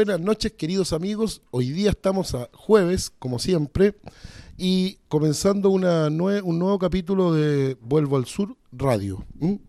buenas noches, queridos amigos. Hoy día estamos a jueves, como siempre, y comenzando un nuevo capítulo de Vuelvo al Sur Radio.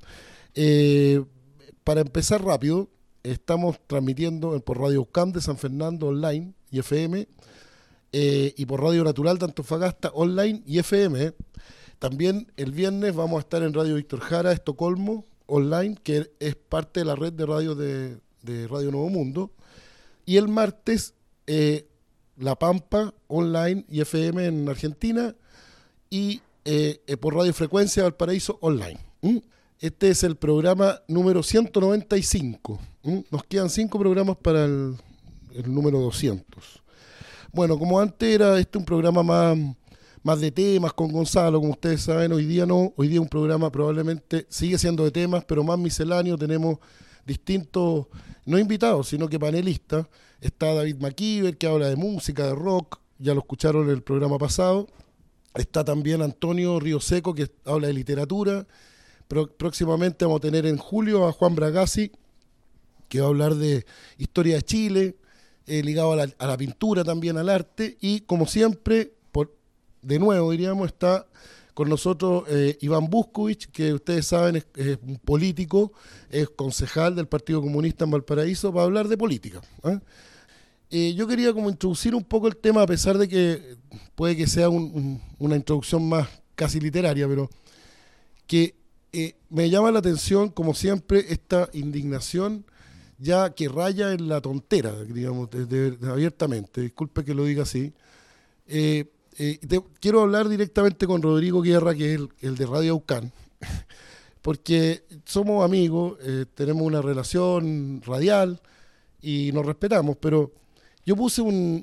Para empezar rápido, estamos transmitiendo por Radio UCAM de San Fernando online y FM, y por Radio Natural de Antofagasta online y FM. También el viernes vamos a estar en Radio Víctor Jara, Estocolmo, online, que es parte de la red de radio de Radio Nuevo Mundo. Y el martes, La Pampa, online y FM en Argentina, y por Radio Frecuencia Valparaíso, online. Este es el programa número 195. Nos quedan 5 programas para el número 200. Bueno, como antes era un programa más de temas con Gonzalo, como ustedes saben, hoy día no. Hoy día un programa probablemente sigue siendo de temas, pero más misceláneo. Tenemos distintos, no invitados, sino que panelistas. Está David McKeever, que habla de música, de rock, ya lo escucharon en el programa pasado. Está también Antonio Río Seco, que habla de literatura. Próximamente vamos a tener en julio a Juan Bragasi, que va a hablar de historia de Chile, ligado a la pintura, también al arte. Y como siempre, de nuevo diríamos, está con nosotros Iván Buscovich, que ustedes saben es un político, es concejal del Partido Comunista en Valparaíso, para hablar de política. Yo quería como introducir un poco el tema, a pesar de que puede que sea una introducción más casi literaria, pero que me llama la atención, como siempre, esta indignación ya que raya en la tontera, digamos, abiertamente. Disculpe que lo diga así. Quiero hablar directamente con Rodrigo Guerra, que es el de Radio UCAN, porque somos amigos, tenemos una relación radial y nos respetamos, pero yo puse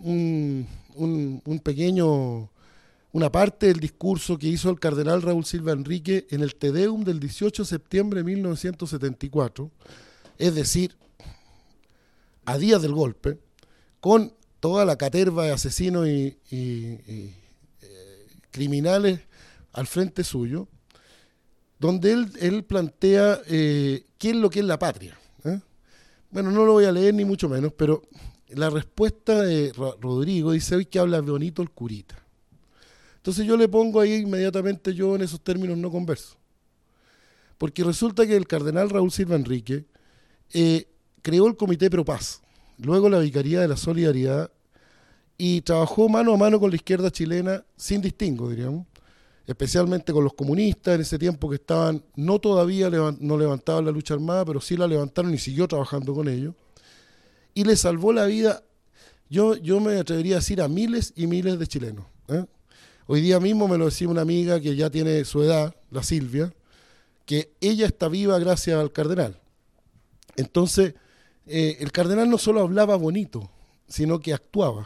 una parte del discurso que hizo el cardenal Raúl Silva Enrique en el Te Deum del 18 de septiembre de 1974, es decir, a días del golpe, con toda la caterva de asesinos y criminales al frente suyo, donde él plantea qué es lo que es la patria. Bueno, no lo voy a leer ni mucho menos, pero la respuesta de Rodrigo dice: hoy que habla bonito el curita. Entonces yo le pongo ahí inmediatamente, yo en esos términos no converso. Porque resulta que el cardenal Raúl Silva Enrique creó el Comité Pro Paz, luego la Vicaría de la Solidaridad, y trabajó mano a mano con la izquierda chilena sin distingo, diríamos, especialmente con los comunistas en ese tiempo, que estaban, no todavía no levantaban la lucha armada, pero sí la levantaron y siguió trabajando con ellos, y le salvó la vida, yo me atrevería a decir, a miles y miles de chilenos. Hoy día mismo me lo decía una amiga que ya tiene su edad, la Silvia, que ella está viva gracias al cardenal. Entonces, el cardenal no solo hablaba bonito, sino que actuaba.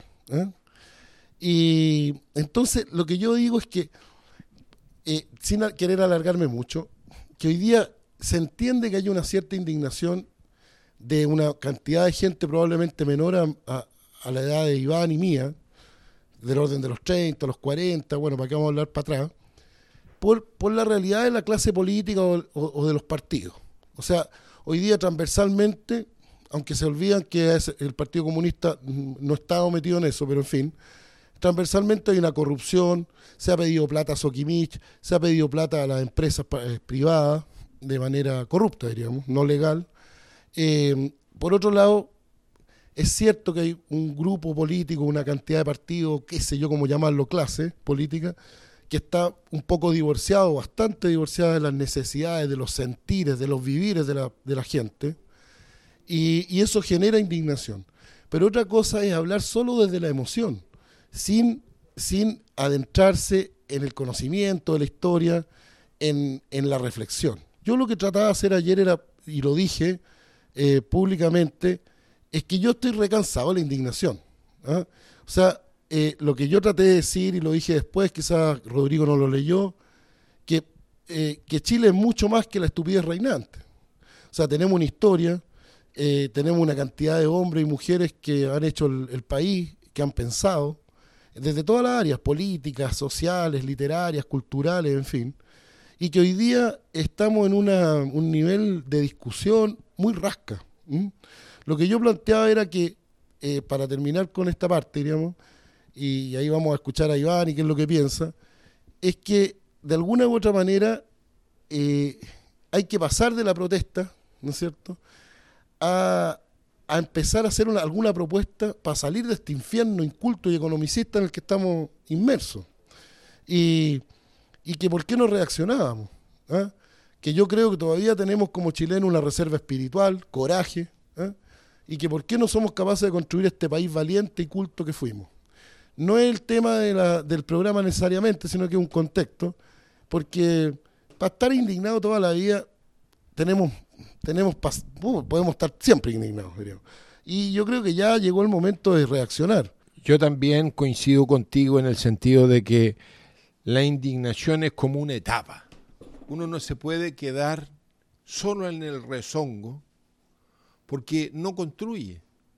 Y entonces lo que yo digo es que, sin querer alargarme mucho, que hoy día se entiende que hay una cierta indignación de una cantidad de gente probablemente menor a la edad de Iván y mía, del orden de los 30, los 40, bueno, para qué vamos a hablar para atrás, por la realidad de la clase política o de los partidos. O sea, hoy día transversalmente, aunque se olvidan que el Partido Comunista no estaba metido en eso, pero en fin, transversalmente hay una corrupción, se ha pedido plata a Soquimich, se ha pedido plata a las empresas privadas de manera corrupta, diríamos, no legal. Por otro lado, es cierto que hay un grupo político, una cantidad de partidos, qué sé yo cómo llamarlo, clase política, que está un poco divorciado, bastante divorciada de las necesidades, de los sentires, de los vivires de la gente, y eso genera indignación. Pero otra cosa es hablar solo desde la emoción, sin adentrarse en el conocimiento de la historia, en la reflexión. Yo lo que trataba de hacer ayer era, y lo dije públicamente, es que yo estoy recansado de la indignación. O sea, lo que yo traté de decir, y lo dije después, quizás Rodrigo no lo leyó, que Chile es mucho más que la estupidez reinante. O sea, tenemos una historia, tenemos una cantidad de hombres y mujeres que han hecho el país, que han pensado, desde todas las áreas, políticas, sociales, literarias, culturales, en fin, y que hoy día estamos en un nivel de discusión muy rasca. Lo que yo planteaba era que para terminar con esta parte, diríamos, y ahí vamos a escuchar a Iván y qué es lo que piensa, es que de alguna u otra manera hay que pasar de la protesta, ¿no es cierto?, a empezar a hacer alguna propuesta para salir de este infierno inculto y economicista en el que estamos inmersos. Y que por qué no reaccionábamos, ¿eh? Que yo creo que todavía tenemos como chilenos una reserva espiritual, coraje, ¿eh? Y que por qué no somos capaces de construir este país valiente y culto que fuimos. No es el tema del programa necesariamente, sino que es un contexto, porque para estar indignado toda la vida podemos estar siempre indignados, diríamos. Y yo creo que ya llegó el momento de reaccionar. Yo también coincido contigo en el sentido de que la indignación es como una etapa. Uno no se puede quedar solo en el rezongo porque no construye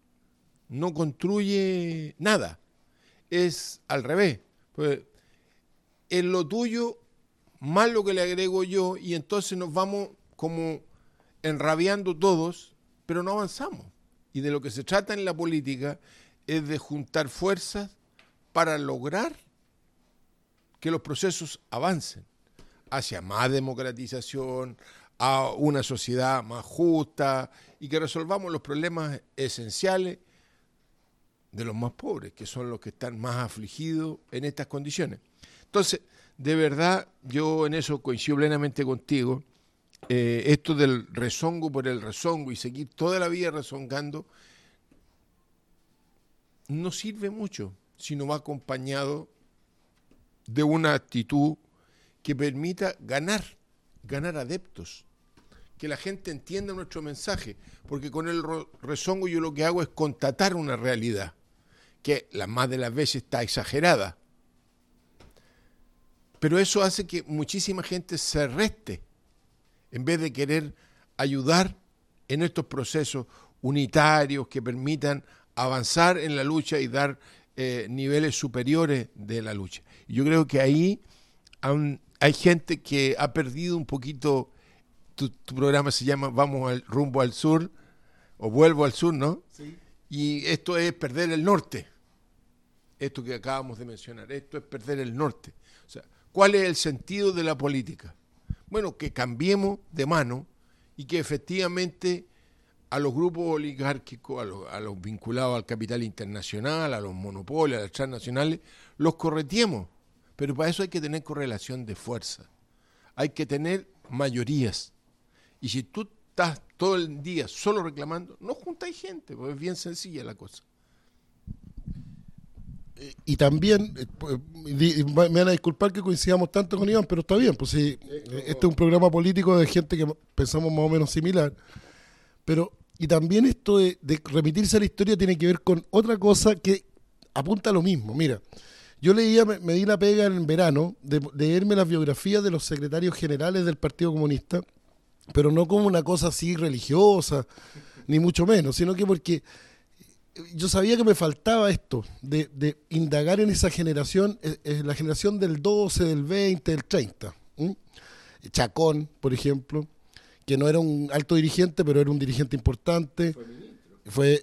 nada. Es al revés. Pues, en lo tuyo, más lo que le agrego yo, y entonces nos vamos como enrabiando todos, pero no avanzamos. Y de lo que se trata en la política es de juntar fuerzas para lograr que los procesos avancen hacia más democratización, a una sociedad más justa y que resolvamos los problemas esenciales de los más pobres, que son los que están más afligidos en estas condiciones. Entonces, de verdad, yo en eso coincido plenamente contigo. Esto del rezongo por el rezongo y seguir toda la vida rezongando no sirve mucho si no va acompañado de una actitud que permita ganar adeptos, que la gente entienda nuestro mensaje, porque con el rezongo yo lo que hago es constatar una realidad que la más de las veces está exagerada, pero eso hace que muchísima gente se reste en vez de querer ayudar en estos procesos unitarios que permitan avanzar en la lucha y dar niveles superiores de la lucha. Y yo creo que ahí hay gente que ha perdido un poquito. Tu programa se llama Rumbo al Sur, o Vuelvo al Sur, ¿no? Sí. Y esto es perder el norte. Esto que acabamos de mencionar, esto es perder el norte. O sea, ¿cuál es el sentido de la política? Bueno, que cambiemos de mano y que efectivamente a los grupos oligárquicos, a los vinculados al capital internacional, a los monopolios, a las transnacionales, los corretiemos. Pero para eso hay que tener correlación de fuerza. Hay que tener mayorías. Y si tú estás todo el día solo reclamando, no juntáis gente, porque es bien sencilla la cosa. Y también, me van a disculpar que coincidamos tanto con Iván, pero está bien, pues sí, este es un programa político de gente que pensamos más o menos similar. Pero, y también esto de remitirse a la historia tiene que ver con otra cosa que apunta a lo mismo. Mira, yo me di la pega en verano de leerme las biografías de los secretarios generales del Partido Comunista, pero no como una cosa así religiosa, ni mucho menos, sino que porque yo sabía que me faltaba esto, de indagar en esa generación, la generación del 12, del 20, del 30. Chacón, por ejemplo, que no era un alto dirigente, pero era un dirigente importante. Fue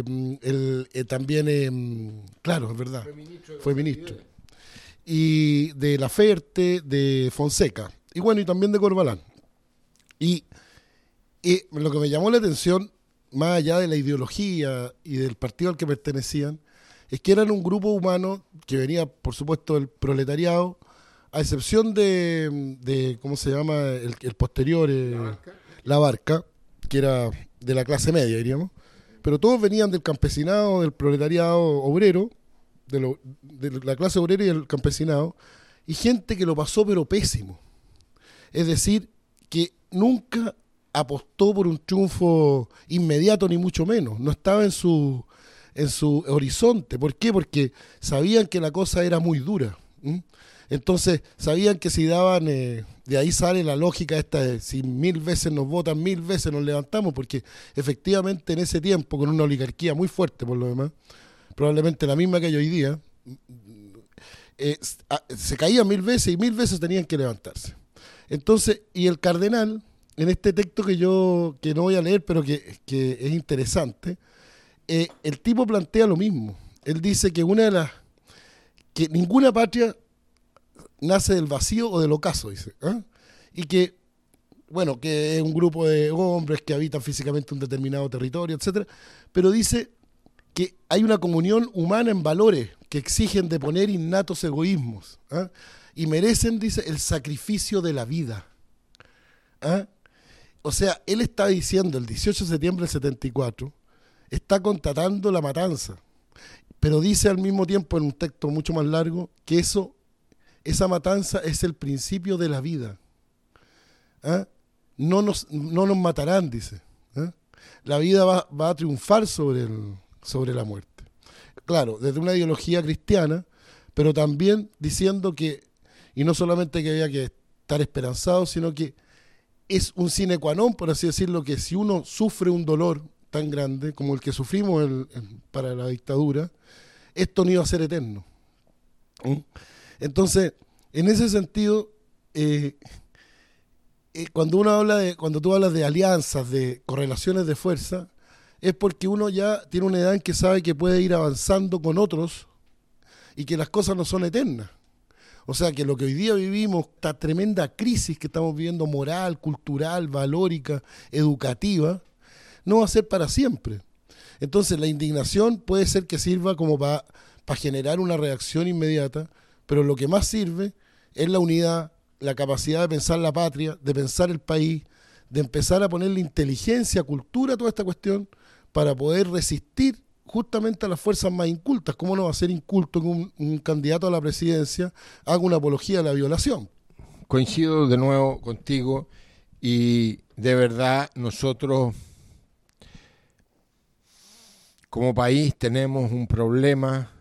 también, claro, es verdad, fue ministro. Y de Laferte, de Fonseca, y bueno, y también de Corbalán. Y lo que me llamó la atención, más allá de la ideología y del partido al que pertenecían, es que eran un grupo humano que venía, por supuesto, del proletariado, a excepción de ¿cómo se llama? El posterior, La Barca, que era de la clase media, diríamos. Pero todos venían del campesinado, del proletariado obrero, de la clase obrera y del campesinado, y gente que lo pasó pero pésimo. Es decir, que nunca apostó por un triunfo inmediato, ni mucho menos. No estaba en su horizonte. ¿Por qué? Porque sabían que la cosa era muy dura. Entonces, sabían que si daban, de ahí sale la lógica esta de si 1000 veces nos votan, 1000 veces nos levantamos, porque efectivamente en ese tiempo, con una oligarquía muy fuerte por lo demás, probablemente la misma que hay hoy día, se caían 1000 veces y 1000 veces tenían que levantarse. Entonces, y el cardenal, en este texto que no voy a leer, pero que es interesante, el tipo plantea lo mismo. Él dice que que ninguna patria nace del vacío o del ocaso, dice. ¿Ah? Y que, bueno, que es un grupo de hombres que habitan físicamente un determinado territorio, etcétera, pero dice que hay una comunión humana en valores que exigen deponer innatos egoísmos, ¿ah? Y merecen, dice, el sacrificio de la vida. ¿Ah? O sea, él está diciendo, el 18 de septiembre del 74, está constatando la matanza, pero dice al mismo tiempo, en un texto mucho más largo, que esa matanza es el principio de la vida. ¿Ah? No nos matarán, dice. ¿Ah? La vida va a triunfar sobre la muerte. Claro, desde una ideología cristiana, pero también diciendo que, y no solamente que había que estar esperanzado, sino que es un sine qua non, por así decirlo, que si uno sufre un dolor tan grande como el que sufrimos para la dictadura, esto no iba a ser eterno. ¿Mm? Entonces, en ese sentido, cuando tú hablas de alianzas, de correlaciones de fuerza, es porque uno ya tiene una edad en que sabe que puede ir avanzando con otros y que las cosas no son eternas. O sea, que lo que hoy día vivimos, esta tremenda crisis que estamos viviendo moral, cultural, valórica, educativa, no va a ser para siempre. Entonces, la indignación puede ser que sirva como para generar una reacción inmediata, pero lo que más sirve es la unidad, la capacidad de pensar la patria, de pensar el país, de empezar a ponerle inteligencia, cultura a toda esta cuestión para poder resistir justamente a las fuerzas más incultas. ¿Cómo no va a ser inculto que un candidato a la presidencia haga una apología de la violación? Coincido de nuevo contigo y de verdad nosotros como país tenemos un problema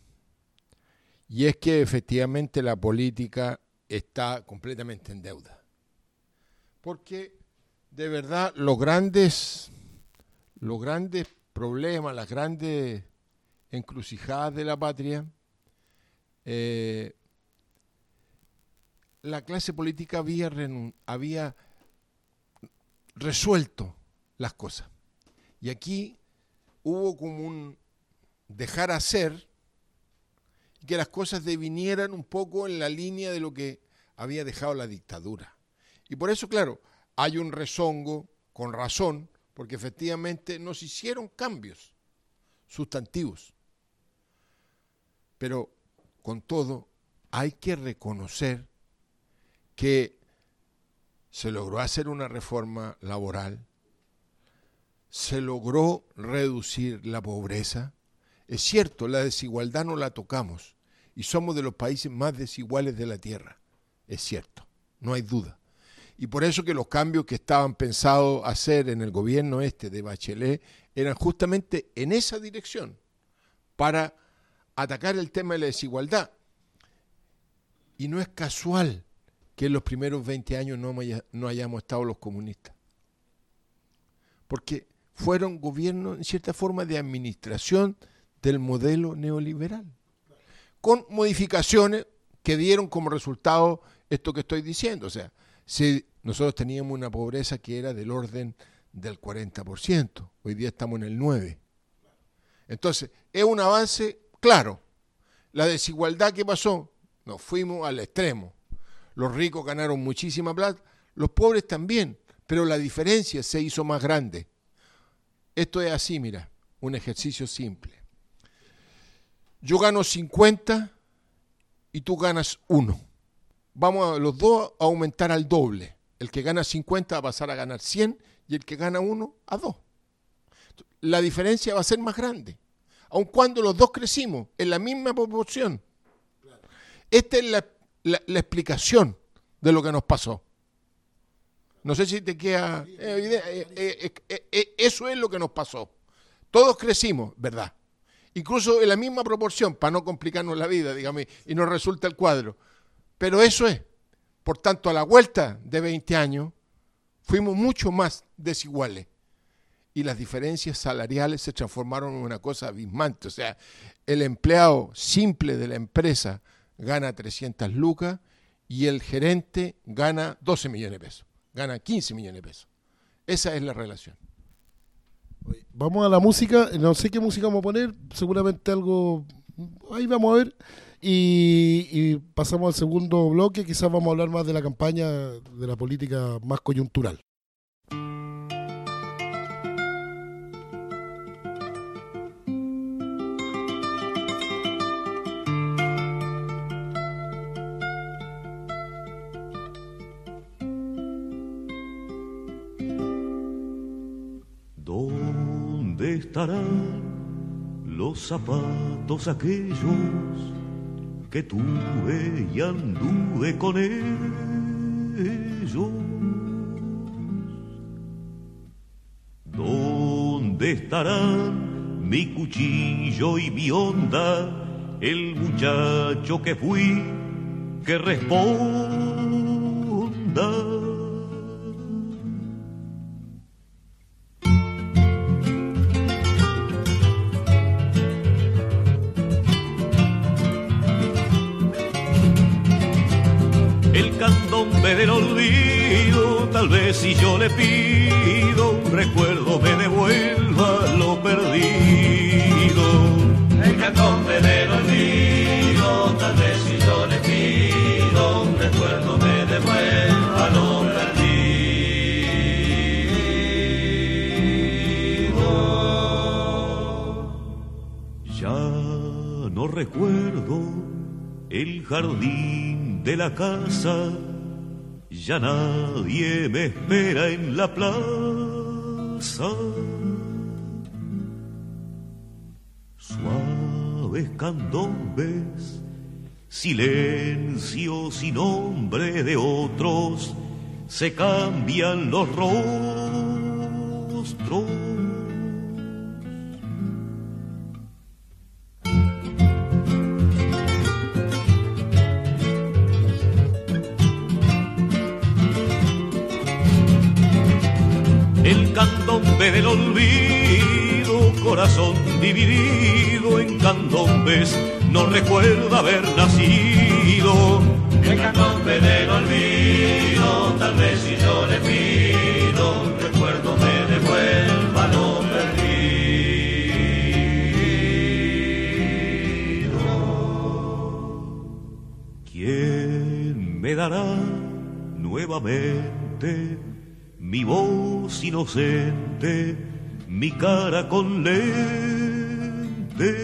y es que efectivamente la política está completamente en deuda. Porque de verdad los grandes problemas, las grandes encrucijadas de la patria, la clase política había resuelto las cosas. Y aquí hubo como un dejar hacer y que las cosas devinieran un poco en la línea de lo que había dejado la dictadura. Y por eso, claro, hay un rezongo, con razón, porque efectivamente no se hicieron cambios sustantivos. Pero con todo, hay que reconocer que se logró hacer una reforma laboral, se logró reducir la pobreza. Es cierto, la desigualdad no la tocamos y somos de los países más desiguales de la tierra. Es cierto, no hay duda. Y por eso que los cambios que estaban pensados hacer en el gobierno de Bachelet eran justamente en esa dirección, para atacar el tema de la desigualdad. Y no es casual que en los primeros 20 años no hayamos estado los comunistas. Porque fueron gobiernos, en cierta forma, de administración del modelo neoliberal, con modificaciones que dieron como resultado esto que estoy diciendo. O sea, si nosotros teníamos una pobreza que era del orden del 40%, hoy día estamos en el 9%. Entonces, es un avance claro. La desigualdad que pasó, nos fuimos al extremo. Los ricos ganaron muchísima plata, los pobres también, pero la diferencia se hizo más grande. Esto es así, mira, un ejercicio simple. Yo gano 50 y tú ganas 1. Vamos a los dos a aumentar al doble. El que gana 50 va a pasar a ganar 100 y el que gana 1 a 2. La diferencia va a ser más grande, aun cuando los dos crecimos en la misma proporción. Esta es la explicación de lo que nos pasó. No sé si te queda eso es lo que nos pasó. Todos crecimos, ¿verdad? Incluso en la misma proporción, para no complicarnos la vida, dígame, y nos resulta el cuadro. Pero eso es. Por tanto, a la vuelta de 20 años, fuimos mucho más desiguales. Y las diferencias salariales se transformaron en una cosa abismante. O sea, el empleado simple de la empresa gana 300 lucas y el gerente gana 12 millones de pesos. Gana 15 millones de pesos. Esa es la relación. Vamos a la música, no sé qué música vamos a poner, seguramente algo, ahí vamos a ver, y pasamos al segundo bloque, quizás vamos a hablar más de la campaña, de la política más coyuntural. ¿Dónde estarán los zapatos aquellos que tuve y anduve con ellos? ¿Dónde estarán mi cuchillo y mi onda, el muchacho que fui, que responda? Del olvido, tal vez si yo le pido un recuerdo me devuelva lo perdido. El candombe del olvido, tal vez si yo le pido un recuerdo me devuelva lo perdido. Ya no recuerdo el jardín de la casa. Ya nadie me espera en la plaza. Suaves candombes, silencios y nombre de otros, se cambian los rostros. Candombe del olvido, corazón dividido en candombes, no recuerda haber nacido. El candombe del olvido, tal vez si yo le pido un recuerdo me devuelva lo perdido. ¿Quién me dará nuevamente mi voz inocente, mi cara con lentes?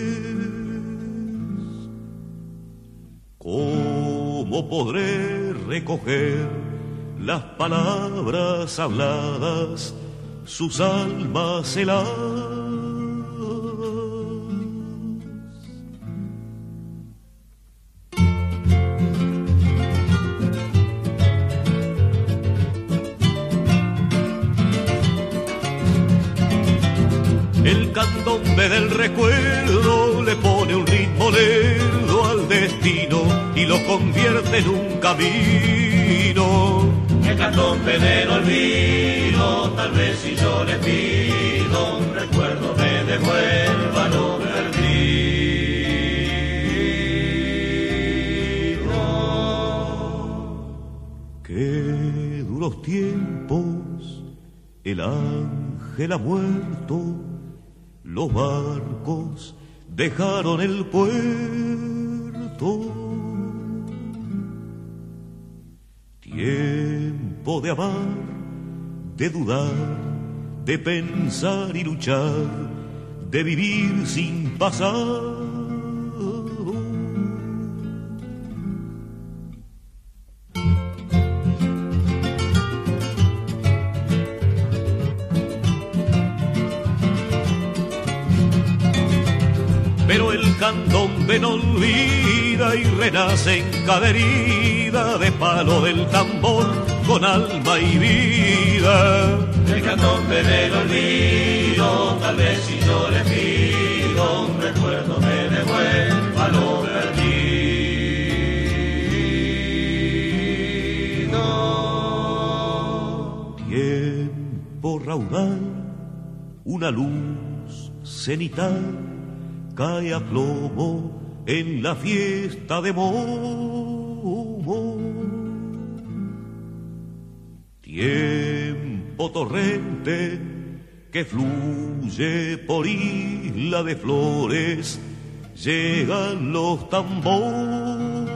¿Cómo podré recoger las palabras habladas, sus almas heladas? El candombe del recuerdo le pone un ritmo lerdo al destino y lo convierte en un camino. El candombe del olvido, tal vez si yo le pido un recuerdo me devuelva lo perdido. Qué duros tiempos, el ángel ha muerto. Los barcos dejaron el puerto. Tiempo de amar, de dudar, de pensar y luchar, de vivir sin pasar. Pero el candombe no olvida y renace en cada herida de palo del tambor con alma y vida. El candombe del olvido, tal vez si yo le pido un recuerdo me devuelva lo perdido. Tiempo raudal, una luz cenital cae a plomo en la fiesta de Momo. Tiempo torrente que fluye por Isla de Flores, llegan los tambores.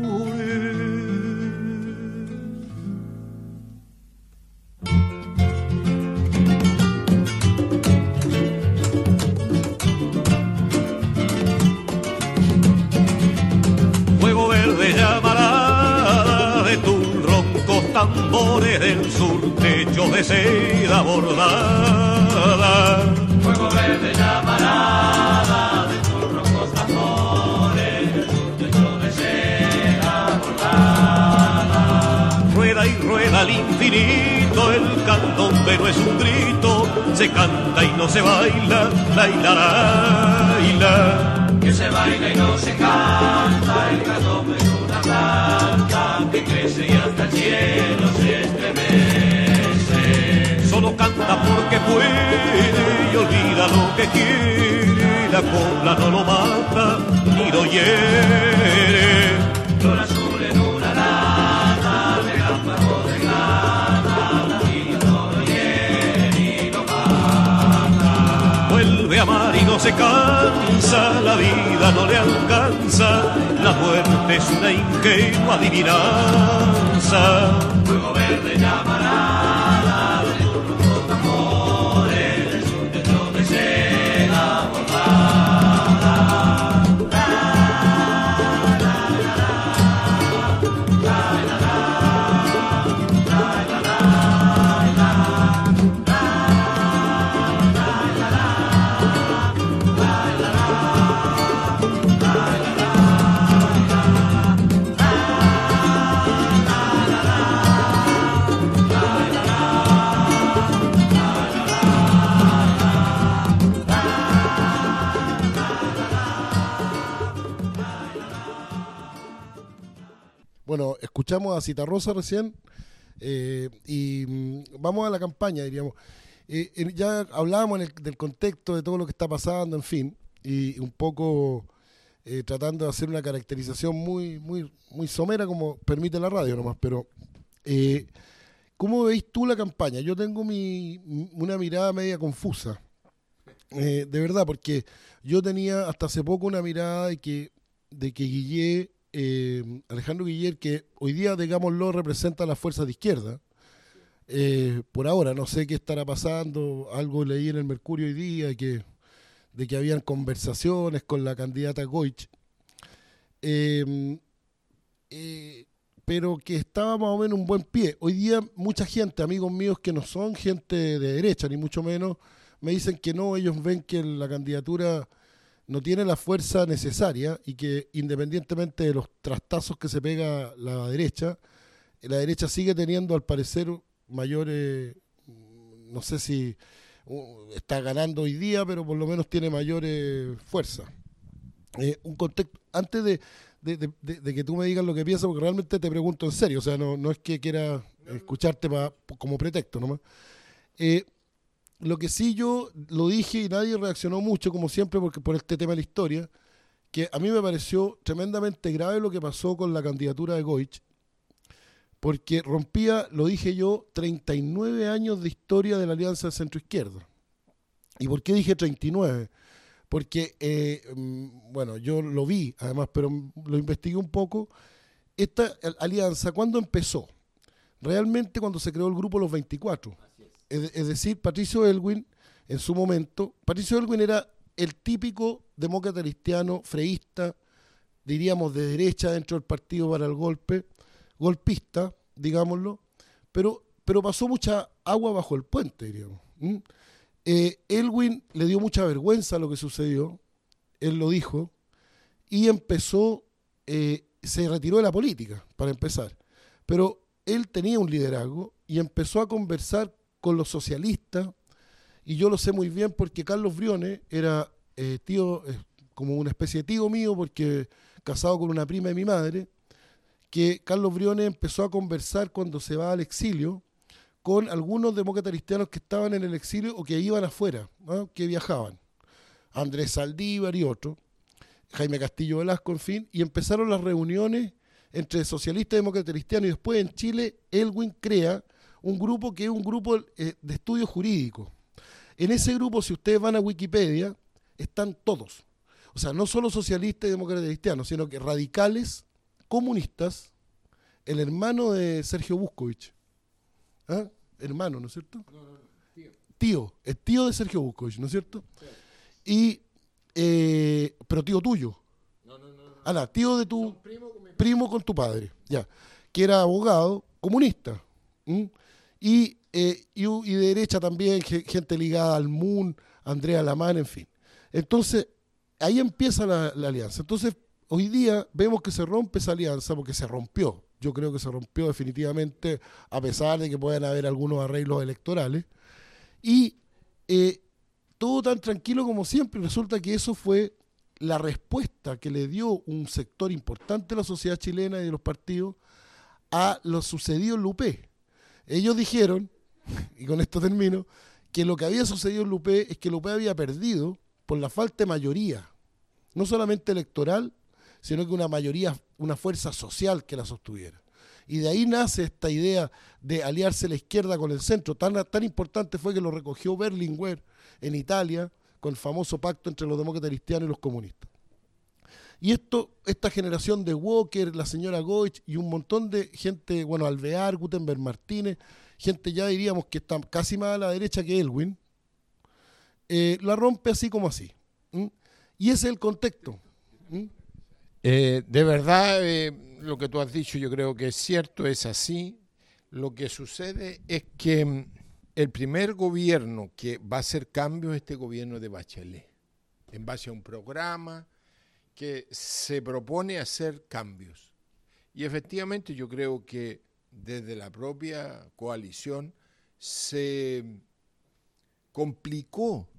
Fuego verde llamarada de tus roncos tambores del sur, techo de seda bordada. Fuego verde llamarada de tus roncos tambores del sur, techo de seda bordada. Rueda y rueda al infinito, el candombe no es un grito, se canta y no se baila, la la. Que se baila y no se canta, el candombe es una planta que crece y hasta el cielo se estremece. Solo canta porque puede y olvida lo que quiere, la copla no lo mata ni lo hiere. Flor azul en una lata, relámpago de grana, la vida no lo hiere y lo mata. Vuelve a amar y no se cansa, la vida no le alcanza, la muerte es una ingenua adivinanza. Fuego verde llamarada de tus roncos tambores del sur, techo de seda bordada. Bueno, escuchamos a Citarrosa recién y vamos a la campaña, diríamos. Ya hablábamos del contexto de todo lo que está pasando, en fin, y un poco tratando de hacer una caracterización muy somera como permite la radio nomás, pero ¿cómo veis tú la campaña? Yo tengo una mirada media confusa, de verdad, porque yo tenía hasta hace poco una mirada de que Guillé, Alejandro Guiller, que hoy día, digámoslo, representa a las fuerzas de izquierda. Por ahora, no sé qué estará pasando. Algo leí en el Mercurio hoy día de que habían conversaciones con la candidata Goich. Pero que estaba más o menos un buen pie. Hoy día mucha gente, amigos míos que no son gente de derecha, ni mucho menos, me dicen que no, ellos ven que la candidatura no tiene la fuerza necesaria y que independientemente de los trastazos que se pega la derecha sigue teniendo al parecer mayores, no sé si está ganando hoy día, pero por lo menos tiene mayores fuerza. Un contexto, antes de que tú me digas lo que piensas, porque realmente te pregunto en serio, o sea, no es que quiera escucharte como pretexto nomás. Lo que sí yo lo dije y nadie reaccionó mucho, como siempre, porque por este tema de la historia, que a mí me pareció tremendamente grave lo que pasó con la candidatura de Goich, porque rompía, lo dije yo, 39 años de historia de la Alianza de Centro Izquierda. ¿Y por qué dije 39? Porque, bueno, yo lo vi, además, pero lo investigué un poco. Esta alianza, ¿cuándo empezó? Realmente cuando se creó el grupo Los 24. Es decir, Patricio Elwin, en su momento, Patricio Elwin era el típico demócrata cristiano, freísta, diríamos de derecha dentro del partido para el golpe, golpista, digámoslo, pero pasó mucha agua bajo el puente, diríamos. Elwin le dio mucha vergüenza a lo que sucedió, él lo dijo, y empezó, se retiró de la política, para empezar, pero él tenía un liderazgo y empezó a conversar con los socialistas, y yo lo sé muy bien porque Carlos Briones era tío, como una especie de tío mío, porque casado con una prima de mi madre, que Carlos Briones empezó a conversar cuando se va al exilio con algunos demócratas cristianos que estaban en el exilio o que iban afuera, ¿no? Que viajaban, Andrés Saldívar y otros, Jaime Castillo Velasco, en fin, y empezaron las reuniones entre socialistas y demócratas cristianos, y después en Chile Elwin crea un grupo que es un grupo de estudio jurídico. En ese grupo, si ustedes van a Wikipedia, están todos. O sea, no solo socialistas y demócratas cristianos, sino que radicales, comunistas, el hermano de Sergio Buscovich. ¿Ah? Hermano, ¿no es cierto? Tío, el tío de Sergio Buscovich, ¿no es cierto? Y, pero tío tuyo. Tío de tu primo con tu padre, ya, que era abogado comunista. Y de derecha también, gente ligada al MUN, Andrea Lamán, en fin. Entonces, ahí empieza la alianza. Entonces, hoy día vemos que se rompe esa alianza porque se rompió. Yo creo que se rompió definitivamente, a pesar de que puedan haber algunos arreglos electorales. Y todo tan tranquilo como siempre. Resulta que eso fue la respuesta que le dio un sector importante de la sociedad chilena y de los partidos a lo sucedido en Lupé. Ellos dijeron, y con esto termino, que lo que había sucedido en Lupé es que Lupé había perdido por la falta de mayoría, no solamente electoral, sino que una mayoría, una fuerza social que la sostuviera. Y de ahí nace esta idea de aliarse la izquierda con el centro. Tan importante fue que lo recogió Berlinguer en Italia, con el famoso pacto entre los demócratas cristianos y los comunistas. Y esta generación de Walker, la señora Goich y un montón de gente, bueno, Alvear, Gutenberg Martínez, gente ya diríamos que está casi más a la derecha que Elwin, la rompe así como así. Y ese es el contexto. De verdad, lo que tú has dicho yo creo que es cierto, es así. Lo que sucede es que el primer gobierno que va a hacer cambios es este gobierno de Bachelet, en base a un programa que se propone hacer cambios. Y efectivamente yo creo que desde la propia coalición se complicó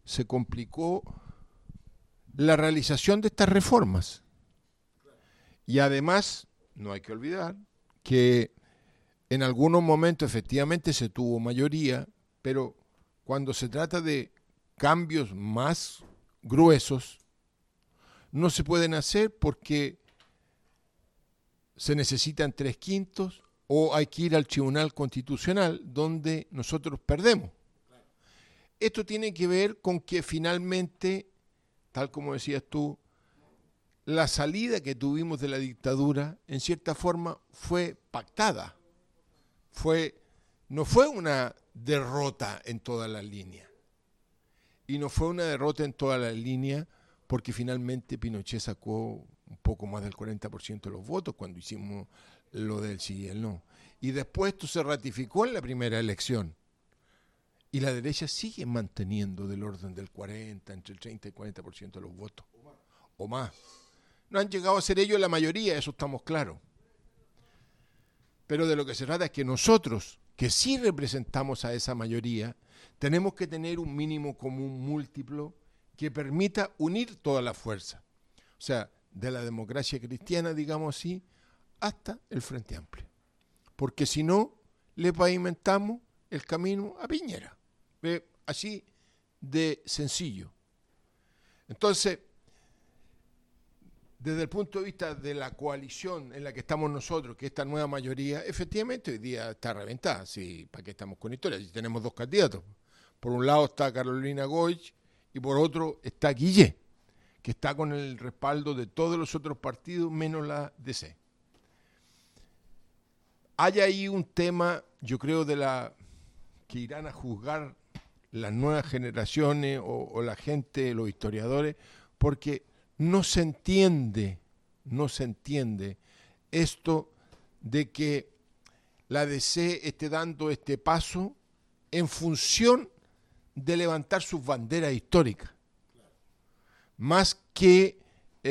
la realización de estas reformas. Y además, no hay que olvidar que en algunos momentos efectivamente se tuvo mayoría, pero cuando se trata de cambios más gruesos, no se pueden hacer porque se necesitan 3/5 o hay que ir al Tribunal Constitucional donde nosotros perdemos. Esto tiene que ver con que finalmente, tal como decías tú, la salida que tuvimos de la dictadura, en cierta forma, fue pactada. No fue una derrota en todas las líneas. Y no fue una derrota en todas las líneas porque finalmente Pinochet sacó un poco más del 40% de los votos cuando hicimos lo del sí y el no. Y después esto se ratificó en la primera elección. Y la derecha sigue manteniendo del orden del 40, entre el 30 y 40% de los votos. O más. No han llegado a ser ellos la mayoría, eso estamos claros. Pero de lo que se trata es que nosotros, que sí representamos a esa mayoría, tenemos que tener un mínimo común múltiplo que permita unir toda la fuerza. O sea, de la democracia cristiana, digamos así, hasta el Frente Amplio. Porque si no, le pavimentamos el camino a Piñera. Así de sencillo. Entonces, desde el punto de vista de la coalición en la que estamos nosotros, que esta nueva mayoría, efectivamente hoy día está reventada. Sí, ¿para qué estamos con historias? Si tenemos dos candidatos. Por un lado está Carolina Goich y por otro está Guillé, que está con el respaldo de todos los otros partidos menos la DC. Hay ahí un tema, yo creo, que irán a juzgar las nuevas generaciones o la gente, los historiadores, porque no se entiende esto de que la DC esté dando este paso en función de levantar sus banderas históricas, más que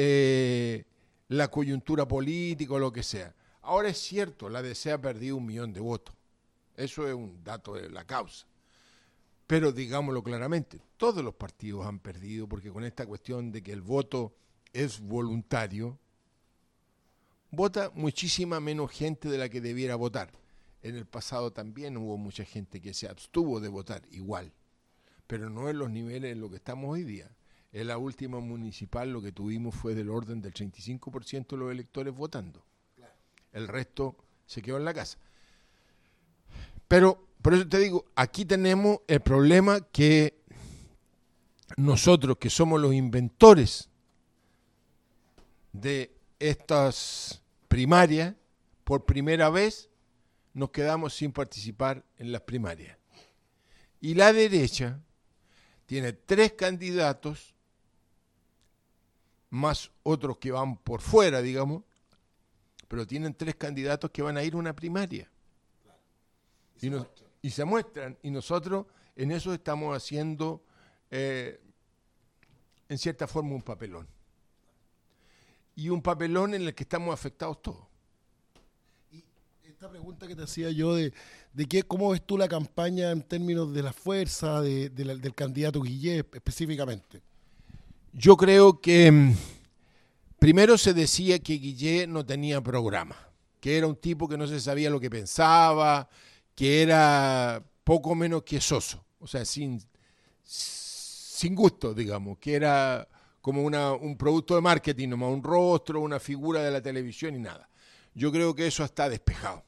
la coyuntura política o lo que sea. Ahora es cierto, la DC ha perdido 1 millón de votos, eso es un dato de la causa. Pero digámoslo claramente, todos los partidos han perdido porque con esta cuestión de que el voto es voluntario, vota muchísima menos gente de la que debiera votar. En el pasado también hubo mucha gente que se abstuvo de votar, igual, pero no en los niveles en los que estamos hoy día. En la última municipal lo que tuvimos fue del orden del 35% de los electores votando. El resto se quedó en la casa. Pero por eso te digo, aquí tenemos el problema que nosotros que somos los inventores de estas primarias, por primera vez nos quedamos sin participar en las primarias. Y la derecha tiene 3 candidatos, más otros que van por fuera, digamos, pero tienen 3 candidatos que van a ir a una primaria. Y se muestran. Y nosotros en eso estamos haciendo, en cierta forma, un papelón. Y un papelón en el que estamos afectados todos. Y esta pregunta que te hacía yo de cómo ves tú la campaña en términos de la fuerza del candidato Guillé específicamente. Yo creo que primero se decía que Guillé no tenía programa, que era un tipo que no se sabía lo que pensaba, que era poco menos que soso, o sea, sin gusto, digamos, que era como un producto de marketing, nomás un rostro, una figura de la televisión y nada. Yo creo que eso está despejado.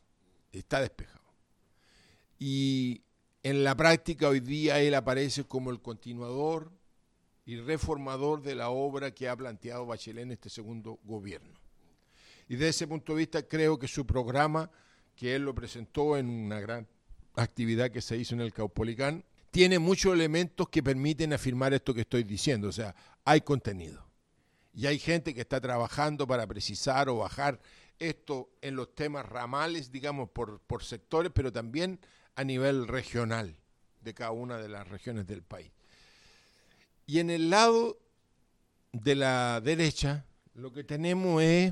Y en la práctica hoy día él aparece como el continuador y reformador de la obra que ha planteado Bachelet en este segundo gobierno. Y desde ese punto de vista creo que su programa, que él lo presentó en una gran actividad que se hizo en el Caupolicán, tiene muchos elementos que permiten afirmar esto que estoy diciendo. O sea, hay contenido. Y hay gente que está trabajando para precisar o bajar esto en los temas ramales, digamos, por sectores, pero también a nivel regional de cada una de las regiones del país. Y en el lado de la derecha, lo que tenemos es,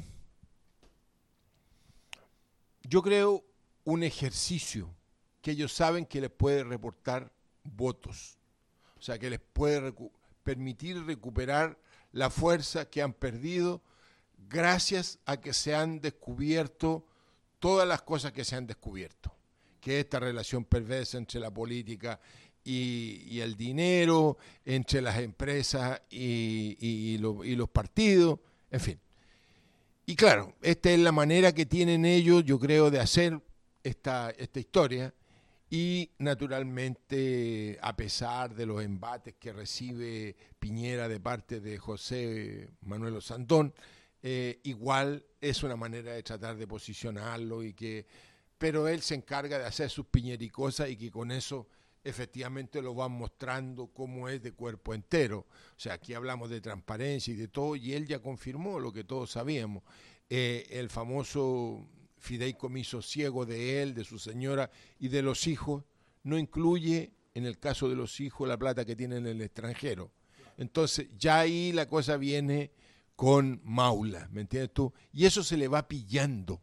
yo creo, un ejercicio que ellos saben que les puede reportar votos. O sea, que les puede permitir recuperar la fuerza que han perdido gracias a que se han descubierto todas las cosas que se han descubierto. Que esta relación perversa entre la política y el dinero, entre las empresas y los partidos, en fin. Y claro, esta es la manera que tienen ellos, yo creo, de hacer esta historia. Y naturalmente, a pesar de los embates que recibe Piñera de parte de José Manuel Osandón, igual es una manera de tratar de posicionarlo, pero él se encarga de hacer sus piñericosas y que con eso efectivamente lo van mostrando cómo es de cuerpo entero. O sea, aquí hablamos de transparencia y de todo, y él ya confirmó lo que todos sabíamos. El famoso fideicomiso ciego de él, de su señora y de los hijos, no incluye, en el caso de los hijos, la plata que tienen en el extranjero. Entonces, ya ahí la cosa viene con maula, ¿me entiendes tú? Y eso se le va pillando.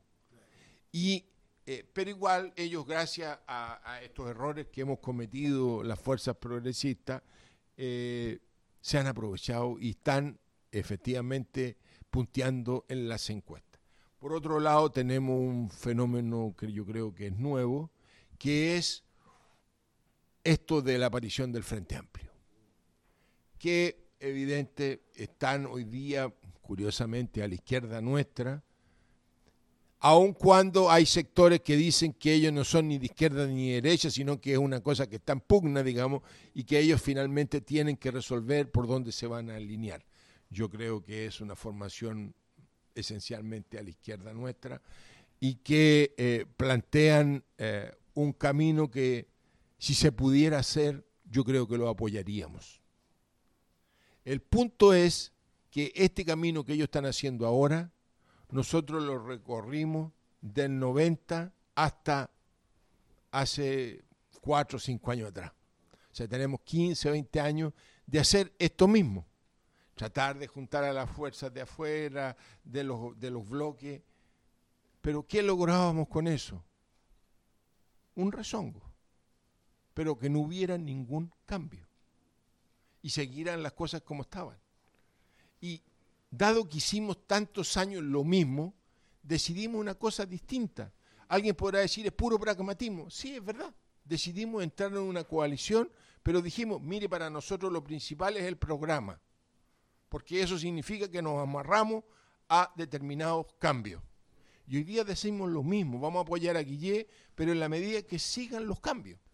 Pero igual ellos, gracias a estos errores que hemos cometido las fuerzas progresistas, se han aprovechado y están efectivamente punteando en las encuestas. Por otro lado, tenemos un fenómeno que yo creo que es nuevo, que es esto de la aparición del Frente Amplio, que evidente están hoy día, curiosamente, a la izquierda nuestra, aun cuando hay sectores que dicen que ellos no son ni de izquierda ni de derecha, sino que es una cosa que está en pugna, digamos, y que ellos finalmente tienen que resolver por dónde se van a alinear. Yo creo que es una formación esencialmente a la izquierda nuestra y que plantean un camino que, si se pudiera hacer, yo creo que lo apoyaríamos. El punto es que este camino que ellos están haciendo ahora, nosotros lo recorrimos del 90 hasta hace 4 o 5 años atrás. O sea, tenemos 15 o 20 años de hacer esto mismo. Tratar de juntar a las fuerzas de afuera, de los bloques. Pero ¿qué lográbamos con eso? Un rezongo. Pero que no hubiera ningún cambio. Y seguirán las cosas como estaban. Y dado que hicimos tantos años lo mismo, decidimos una cosa distinta. Alguien podrá decir, es puro pragmatismo. Sí, es verdad. Decidimos entrar en una coalición, pero dijimos, mire, para nosotros lo principal es el programa. Porque eso significa que nos amarramos a determinados cambios. Y hoy día decimos lo mismo, vamos a apoyar a Guillé, pero en la medida que sigan los cambios.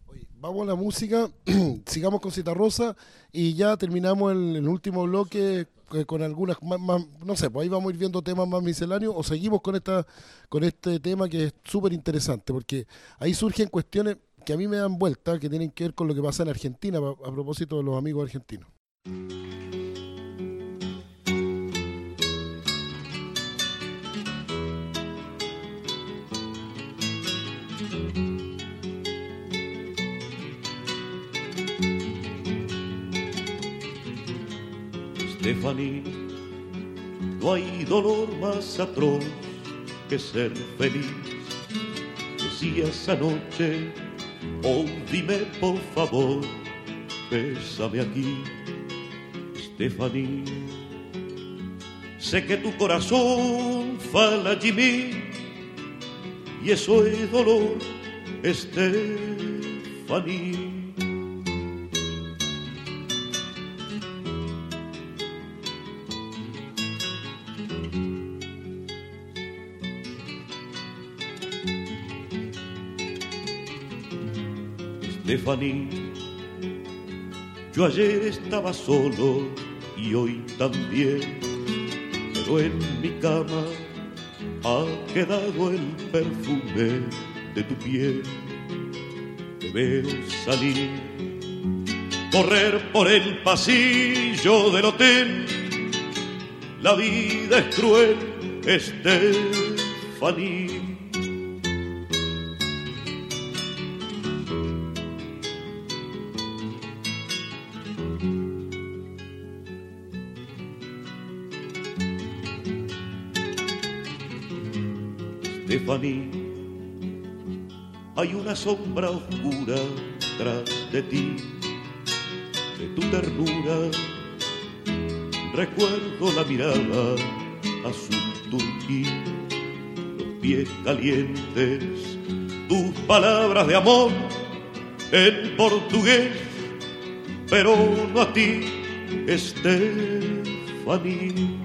Vamos a la música, sigamos con Citarrosa y ya terminamos el último bloque con algunas más, no sé, pues ahí vamos a ir viendo temas más misceláneos o seguimos con este tema que es súper interesante porque ahí surgen cuestiones que a mí me dan vuelta, que tienen que ver con lo que pasa en Argentina, a propósito de los amigos argentinos. Stephanie, no hay dolor más atroz que ser feliz. Decías anoche, oh dime por favor, bésame aquí. Stephanie, sé que tu corazón fala de mí y eso es dolor, Stephanie. Stephanie, yo ayer estaba solo y hoy también, pero en mi cama ha quedado el perfume de tu piel. Te veo salir, correr por el pasillo del hotel. La vida es cruel, Stephanie. Stephanie, hay una sombra oscura tras de ti, de tu ternura. Recuerdo la mirada azul turquí, los pies calientes, tus palabras de amor en portugués, pero no a ti, Stephanie.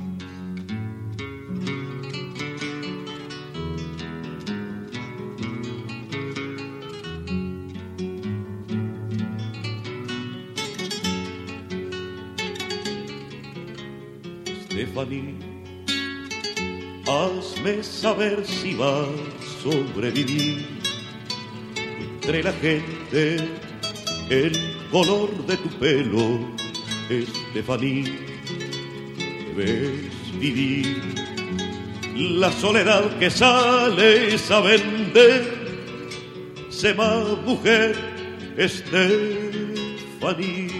Stephanie, hazme saber si vas a sobrevivir entre la gente, el color de tu pelo, Stephanie. Debes vivir la soledad que sales a vender. Sé más mujer, Stephanie.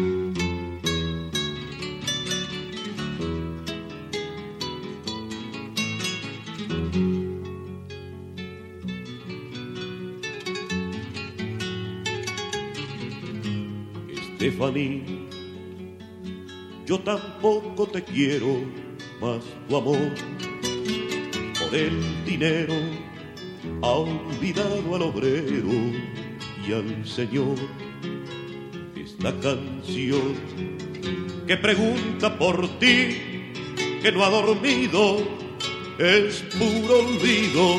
Stephanie, yo tampoco te quiero, mas tu amor por el dinero ha olvidado al obrero y al Señor. Esta canción que pregunta por ti, que no ha dormido, es puro olvido,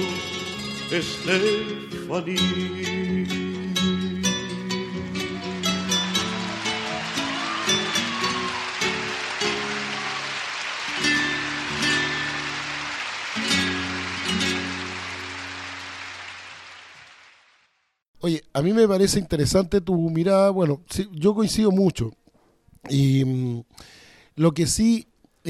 Stephanie. Oye, a mí me parece interesante tu mirada, bueno, sí, yo coincido mucho. Y lo que sí,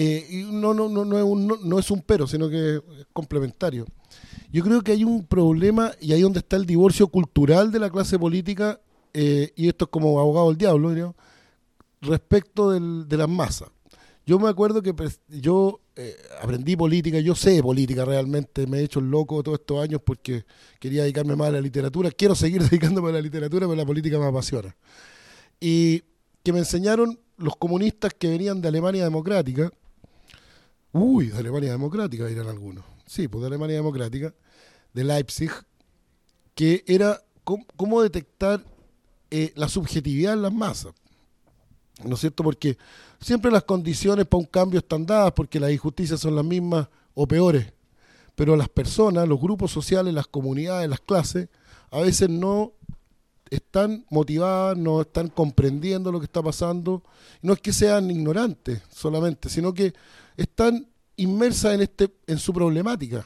no es un pero, sino que es complementario. Yo creo que hay un problema, y ahí donde está el divorcio cultural de la clase política, y esto es como abogado del diablo, ¿no?, respecto de las masas. Yo me acuerdo que yo aprendí política, yo sé política realmente, me he hecho el loco todos estos años porque quería dedicarme más a la literatura, quiero seguir dedicándome a la literatura, pero la política me apasiona. Y que me enseñaron los comunistas que venían de Alemania Democrática, de Alemania Democrática dirán algunos, sí, pues de Alemania Democrática, de Leipzig, que era cómo detectar la subjetividad en las masas. ¿No es cierto? Porque siempre las condiciones para un cambio están dadas porque las injusticias son las mismas o peores, pero las personas, los grupos sociales, las comunidades, las clases, a veces no están motivadas, no están comprendiendo lo que está pasando. No es que sean ignorantes solamente, sino que están inmersas en su problemática.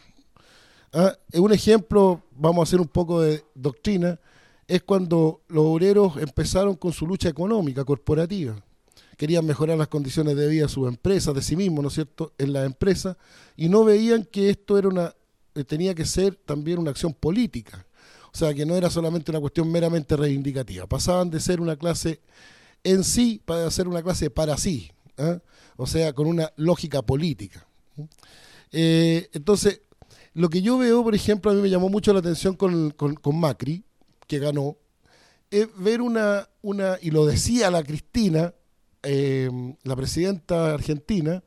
Un ejemplo, vamos a hacer un poco de doctrina, es cuando los obreros empezaron con su lucha económica, corporativa. Querían mejorar las condiciones de vida de sus empresas, de sí mismos, ¿no es cierto?, en las empresas, y no veían que esto tenía que ser también una acción política. O sea, que no era solamente una cuestión meramente reivindicativa. Pasaban de ser una clase en sí para ser una clase para sí, o sea, con una lógica política. Entonces, lo que yo veo, por ejemplo, a mí me llamó mucho la atención con Macri, que ganó, es ver y lo decía la Cristina, la presidenta argentina,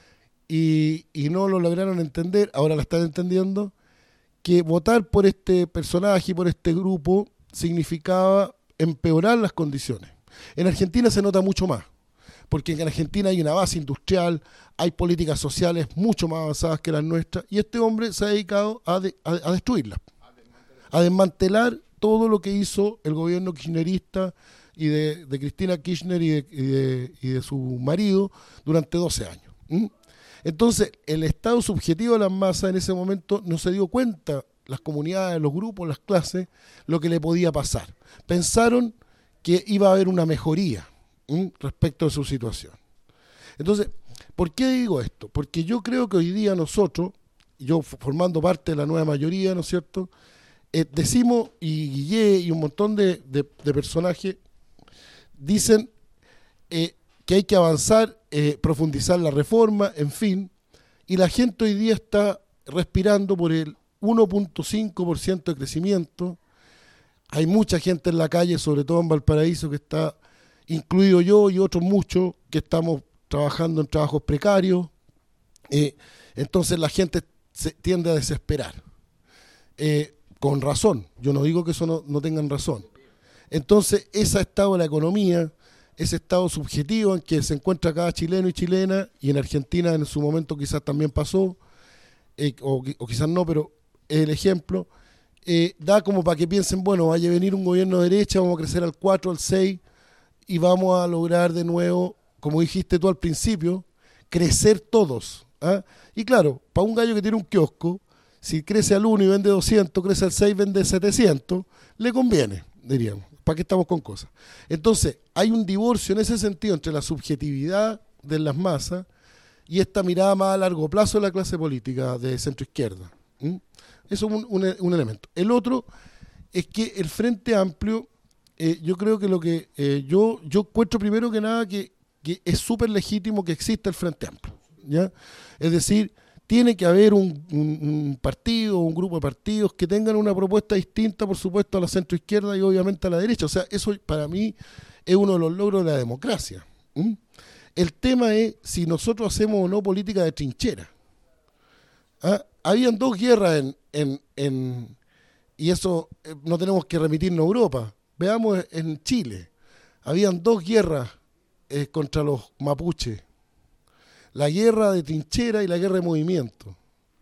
y no lo lograron entender, ahora la están entendiendo, que votar por este personaje y por este grupo significaba empeorar las condiciones. En Argentina se nota mucho más, porque en Argentina hay una base industrial, hay políticas sociales mucho más avanzadas que las nuestras, y este hombre se ha dedicado a destruirlas, a desmantelar todo lo que hizo el gobierno kirchnerista y de Cristina Kirchner y de su marido durante 12 años. Entonces, el estado subjetivo de las masas en ese momento no se dio cuenta, las comunidades, los grupos, las clases, lo que le podía pasar. Pensaron que iba a haber una mejoría respecto de su situación. Entonces, ¿por qué digo esto? Porque yo creo que hoy día nosotros, yo formando parte de la nueva mayoría, ¿no es cierto?, decimos, y Guillé y un montón de personajes dicen que hay que avanzar, profundizar la reforma, en fin, y la gente hoy día está respirando por el 1.5% de crecimiento. Hay mucha gente en la calle, sobre todo en Valparaíso, que está, incluido yo y otros muchos, que estamos trabajando en trabajos precarios. Entonces la gente se tiende a desesperar. Con razón, yo no digo que eso no tengan razón. Entonces, ese estado de la economía, ese estado subjetivo en que se encuentra cada chileno y chilena, y en Argentina en su momento quizás también pasó, o quizás no, pero es el ejemplo, da como para que piensen, bueno, vaya a venir un gobierno de derecha, vamos a crecer al 4, al 6, y vamos a lograr de nuevo, como dijiste tú al principio, crecer todos. Y claro, para un gallo que tiene un kiosco, si crece al 1 y vende 200, crece al 6 y vende 700, le conviene, diríamos. ¿Para qué estamos con cosas? Entonces, hay un divorcio en ese sentido entre la subjetividad de las masas y esta mirada más a largo plazo de la clase política de centro-izquierda. Eso es un elemento. El otro es que el Frente Amplio, yo creo que lo que yo encuentro primero que nada que es súper legítimo que exista el Frente Amplio, ¿ya? Es decir, tiene que haber un partido, un grupo de partidos que tengan una propuesta distinta, por supuesto, a la centroizquierda y obviamente a la derecha. O sea, eso para mí es uno de los logros de la democracia. El tema es si nosotros hacemos o no política de trinchera. Habían dos guerras y eso no tenemos que remitirnos a Europa. Veamos en Chile. Habían dos guerras contra los mapuches. La guerra de trinchera y la guerra de movimiento.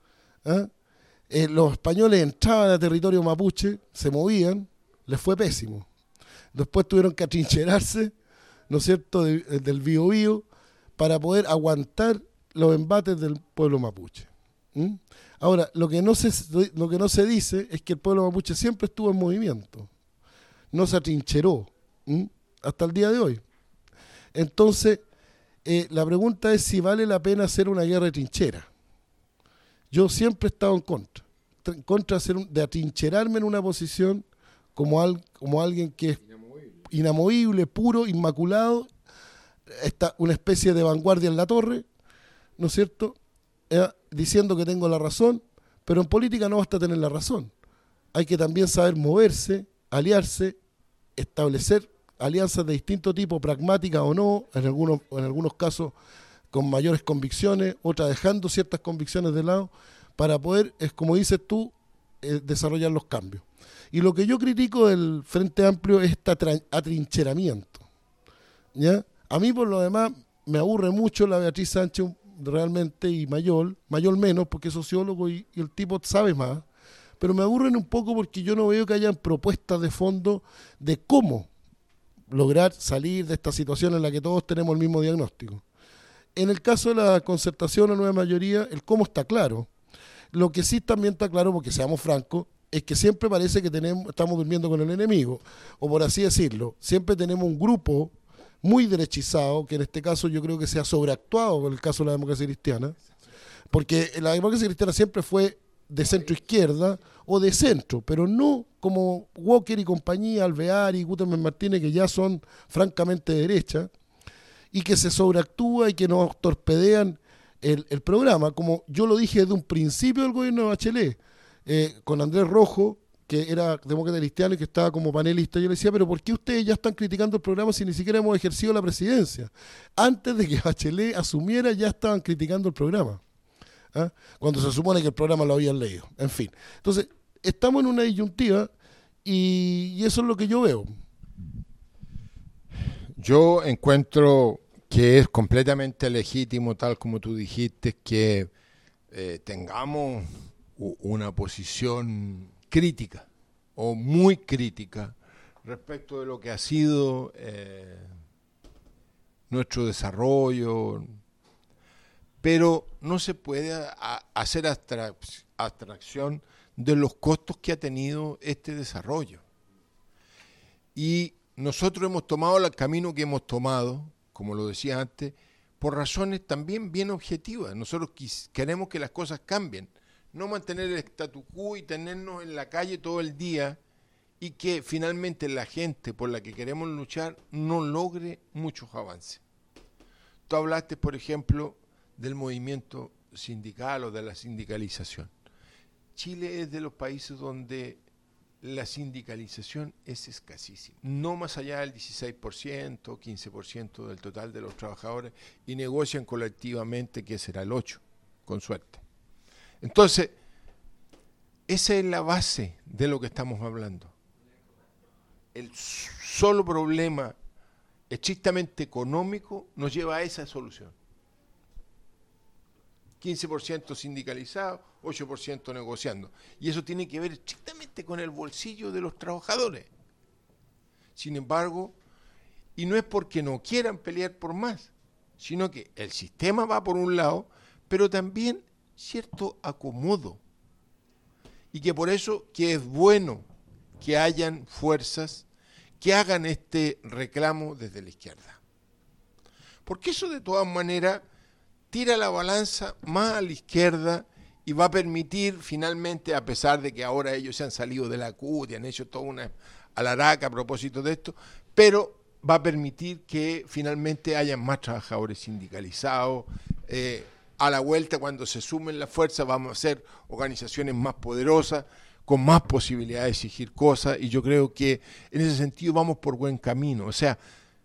Los españoles entraban a territorio mapuche, se movían, les fue pésimo. Después tuvieron que atrincherarse, ¿no es cierto?, del Biobío para poder aguantar los embates del pueblo mapuche. Ahora, lo que no se dice es que el pueblo mapuche siempre estuvo en movimiento, no se atrincheró hasta el día de hoy. Entonces, la pregunta es si vale la pena hacer una guerra de trinchera. Yo siempre he estado en contra de atrincherarme en una posición como alguien que es inamovible, puro, inmaculado, una especie de vanguardia en la torre, ¿no es cierto?, diciendo que tengo la razón, pero en política no basta tener la razón. Hay que también saber moverse, aliarse, establecer alianzas de distinto tipo, pragmáticas o no, en algunos casos con mayores convicciones, otras dejando ciertas convicciones de lado, para poder, como dices tú, desarrollar los cambios. Y lo que yo critico del Frente Amplio es este atrincheramiento, ¿ya? A mí, por lo demás, me aburre mucho la Beatriz Sánchez realmente, y Mayol menos, porque es sociólogo y el tipo sabe más, pero me aburren un poco porque yo no veo que hayan propuestas de fondo de cómo lograr salir de esta situación en la que todos tenemos el mismo diagnóstico. En el caso de la concertación o nueva mayoría, el cómo está claro. Lo que sí también está claro, porque seamos francos, es que siempre parece que estamos durmiendo con el enemigo, o por así decirlo, siempre tenemos un grupo muy derechizado, que en este caso yo creo que se ha sobreactuado con el caso de la democracia cristiana, porque la democracia cristiana siempre fue de centro izquierda o de centro, pero no como Walker y compañía, Alvear y Guterres Martínez, que ya son francamente de derecha, y que se sobreactúa y que nos torpedean el programa, como yo lo dije desde un principio del gobierno de Bachelet, con Andrés Rojo, que era demócrata cristiano y que estaba como panelista. Yo le decía, pero ¿por qué ustedes ya están criticando el programa si ni siquiera hemos ejercido la presidencia? Antes de que Bachelet asumiera ya estaban criticando el programa, ¿ah? Cuando se supone que el programa lo habían leído. En fin, entonces estamos en una disyuntiva y eso es lo que yo veo. Yo encuentro que es completamente legítimo, tal como tú dijiste, que tengamos una posición crítica o muy crítica respecto de lo que ha sido nuestro desarrollo, pero no se puede hacer abstracción de los costos que ha tenido este desarrollo. Y nosotros hemos tomado el camino que hemos tomado, como lo decía antes, por razones también bien objetivas. Nosotros queremos que las cosas cambien, no mantener el statu quo y tenernos en la calle todo el día y que finalmente la gente por la que queremos luchar no logre muchos avances. Tú hablaste, por ejemplo, del movimiento sindical o de la sindicalización. Chile es de los países donde la sindicalización es escasísima, no más allá del 16%, 15% del total de los trabajadores, y negocian colectivamente, que será el 8%, con suerte. Entonces, esa es la base de lo que estamos hablando. El solo problema estrictamente económico nos lleva a esa solución. 15% sindicalizado, 8% negociando. Y eso tiene que ver estrictamente con el bolsillo de los trabajadores. Sin embargo, y no es porque no quieran pelear por más, sino que el sistema va por un lado, pero también cierto acomodo. Y que por eso que es bueno que hayan fuerzas que hagan este reclamo desde la izquierda. Porque eso de todas maneras tira la balanza más a la izquierda y va a permitir finalmente, a pesar de que ahora ellos se han salido de la CUT y han hecho toda una alaraca a propósito de esto, pero va a permitir que finalmente haya más trabajadores sindicalizados. A la vuelta, cuando se sumen las fuerzas, vamos a ser organizaciones más poderosas, con más posibilidad de exigir cosas, y yo creo que en ese sentido vamos por buen camino. O sea,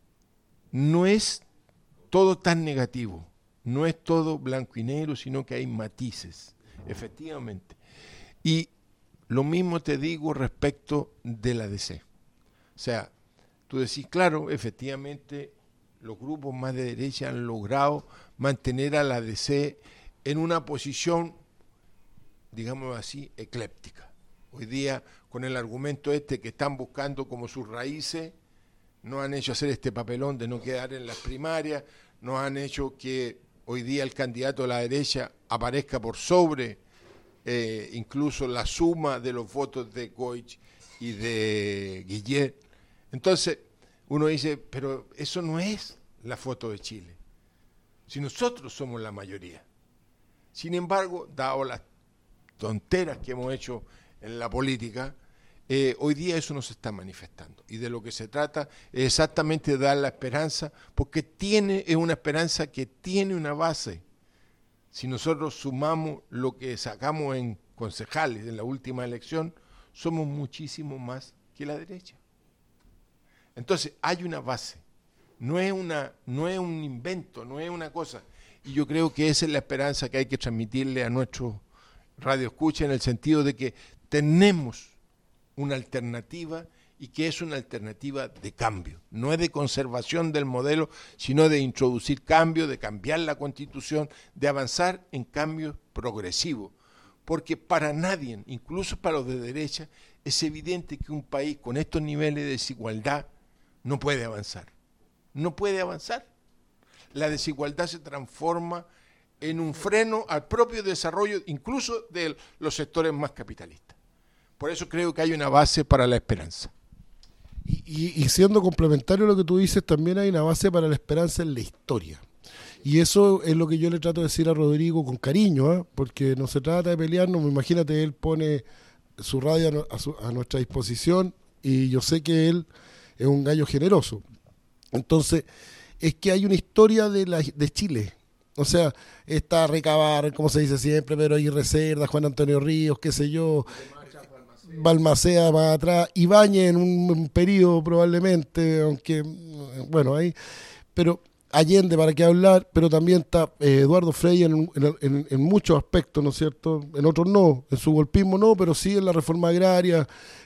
no es todo tan negativo, no es todo blanco y negro, sino que hay matices, efectivamente. Y lo mismo te digo respecto de la DC. O sea, tú decís, claro, efectivamente, los grupos más de derecha han logrado mantener a la DC en una posición, digamos así, ecléptica. Hoy día, con el argumento que están buscando como sus raíces, nos han hecho hacer este papelón de no quedar en las primarias, nos han hecho que hoy día el candidato de la derecha aparezca por sobre incluso la suma de los votos de Goich y de Guillet. Entonces, uno dice, pero eso no es la foto de Chile, si nosotros somos la mayoría. Sin embargo, dado las tonteras que hemos hecho en la política, hoy día eso no se está manifestando. Y de lo que se trata es exactamente de dar la esperanza, porque es una esperanza que tiene una base. Si nosotros sumamos lo que sacamos en concejales en la última elección, somos muchísimo más que la derecha. Entonces hay una base, no es un invento, no es una cosa. Y yo creo que esa es la esperanza que hay que transmitirle a nuestros radioescuchas, en el sentido de que tenemos una alternativa y que es una alternativa de cambio. No es de conservación del modelo, sino de introducir cambios, de cambiar la Constitución, de avanzar en cambios progresivos. porque para nadie, incluso para los de derecha, es evidente que un país con estos niveles de desigualdad no puede avanzar. No puede avanzar. La desigualdad se transforma en un freno al propio desarrollo, incluso de los sectores más capitalistas. Por eso creo que hay una base para la esperanza. Y siendo complementario a lo que tú dices, también hay una base para la esperanza en la historia. Y eso es lo que yo le trato de decir a Rodrigo con cariño, ¿eh? Porque no se trata de pelearnos. Imagínate, él pone su radio a nuestra disposición y yo sé que él es un gallo generoso. Entonces, es que hay una historia de Chile. O sea, está Recabar, como se dice siempre, Pedro Aguirre Cerda, Juan Antonio Ríos, qué sé yo, Balmaceda más atrás, Ibáñez en un periodo probablemente, aunque, bueno, ahí, pero Allende, para qué hablar, pero también está Eduardo Frei en muchos aspectos, ¿no es cierto? En otros no, en su golpismo no, pero sí en la reforma agraria,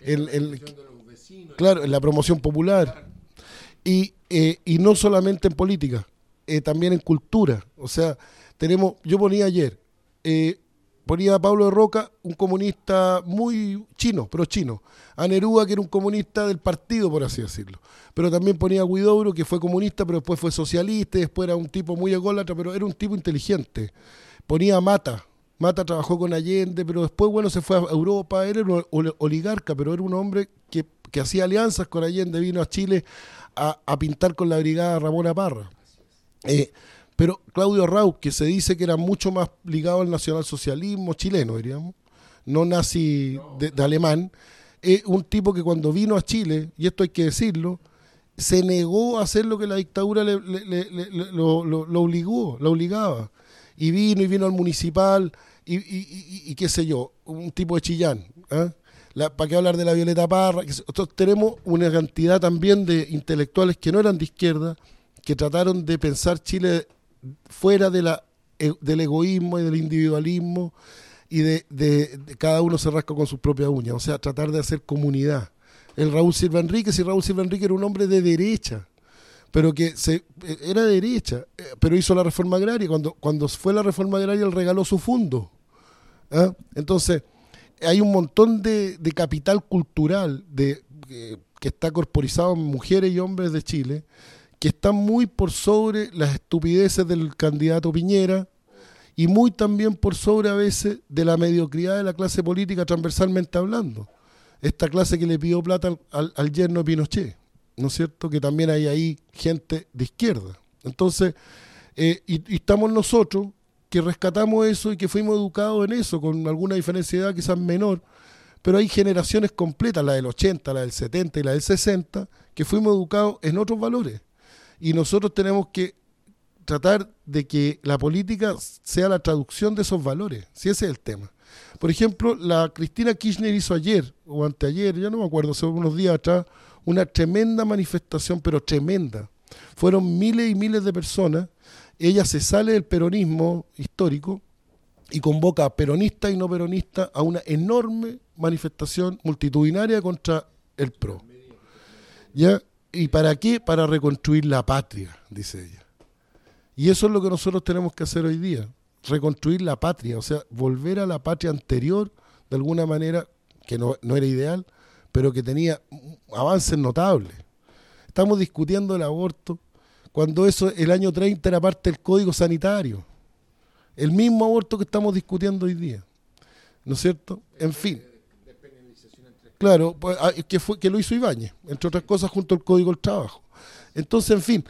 claro, en la promoción popular, y no solamente en política, también en cultura. O sea, yo ponía ayer, ponía a Pablo de Roca, un comunista muy chino, pero chino, a Neruda, que era un comunista del partido, por así decirlo, pero también ponía a Huidobro, que fue comunista, pero después fue socialista, y después era un tipo muy ególatra, pero era un tipo inteligente. Ponía a Mata trabajó con Allende, pero después, bueno, se fue a Europa, era un oligarca, pero era un hombre que hacía alianzas con Allende, vino a Chile a pintar con la brigada Ramona Parra. Pero Claudio Rauch, que se dice que era mucho más ligado al nacionalsocialismo chileno, diríamos, no nazi de alemán, un tipo que cuando vino a Chile, y esto hay que decirlo, se negó a hacer lo que la dictadura lo obligaba. Y vino al municipal, y qué sé yo, un tipo de Chillán. ¿Para qué hablar de la Violeta Parra? Nosotros tenemos una cantidad también de intelectuales que no eran de izquierda, que trataron de pensar Chile fuera del egoísmo y del individualismo y de cada uno se rasca con sus propias uñas, o sea, tratar de hacer comunidad. El Raúl Silva Enríquez era un hombre de derecha, pero que era de derecha, pero hizo la reforma agraria. Cuando fue la reforma agraria, él regaló su fondo. Entonces, hay un montón de capital cultural que está corporizado en mujeres y hombres de Chile, que están muy por sobre las estupideces del candidato Piñera y muy también por sobre a veces de la mediocridad de la clase política transversalmente hablando. Esta clase que le pidió plata al yerno de Pinochet, ¿no es cierto? Que también hay ahí gente de izquierda. Entonces, y estamos nosotros que rescatamos eso y que fuimos educados en eso, con alguna diferencia de edad quizás menor, pero hay generaciones completas, la del 80, la del 70 y la del 60, que fuimos educados en otros valores. Y nosotros tenemos que tratar de que la política sea la traducción de esos valores, si ese es el tema. Por ejemplo, la Cristina Kirchner hizo ayer, o anteayer, ya no me acuerdo, hace unos días atrás, una tremenda manifestación, pero tremenda. Fueron miles y miles de personas. Ella se sale del peronismo histórico y convoca a peronistas y no peronistas a una enorme manifestación multitudinaria contra el PRO. ¿Ya? ¿Y para qué? Para reconstruir la patria, dice ella. Y eso es lo que nosotros tenemos que hacer hoy día, reconstruir la patria, o sea, volver a la patria anterior, de alguna manera, que no era ideal, pero que tenía avances notables. Estamos discutiendo el aborto, cuando eso el año 30 era parte del Código Sanitario. El mismo aborto que estamos discutiendo hoy día. ¿No es cierto? En fin. Claro, que lo hizo Ibáñez, entre otras cosas, junto al Código del Trabajo. Entonces, en fin,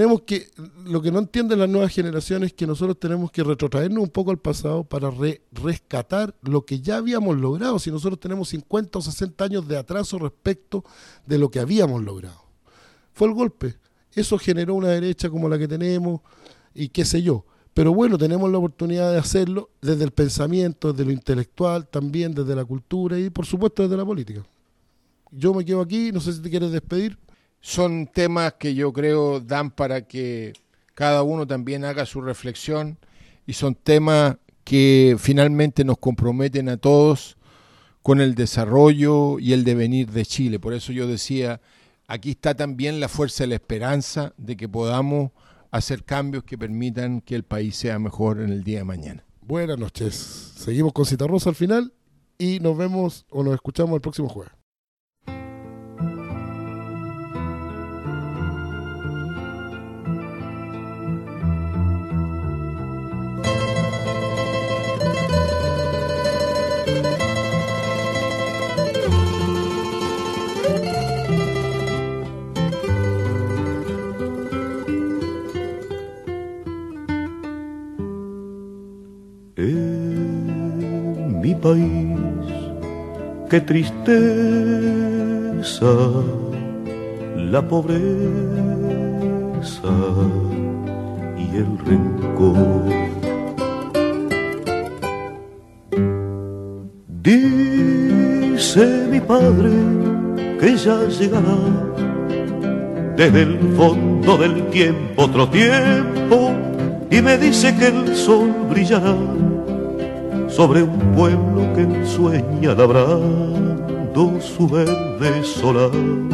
lo que no entienden las nuevas generaciones es que nosotros tenemos que retrotraernos un poco al pasado para rescatar lo que ya habíamos logrado. Si nosotros tenemos 50 o 60 años de atraso respecto de lo que habíamos logrado. Fue el golpe. Eso generó una derecha como la que tenemos y qué sé yo. Pero bueno, tenemos la oportunidad de hacerlo desde el pensamiento, desde lo intelectual, también desde la cultura y por supuesto desde la política. Yo me quedo aquí, no sé si te quieres despedir. Son temas que yo creo dan para que cada uno también haga su reflexión y son temas que finalmente nos comprometen a todos con el desarrollo y el devenir de Chile. Por eso yo decía, aquí está también la fuerza de la esperanza de que podamos hacer cambios que permitan que el país sea mejor en el día de mañana. Buenas noches. Seguimos con Citarrosa al final y nos vemos o nos escuchamos el próximo jueves. En mi país, qué tristeza, la pobreza y el rencor. Dice mi padre que ya llegará desde el fondo del tiempo otro tiempo, y me dice que el sol brillará sobre un pueblo que ensueña labrando su verde solar.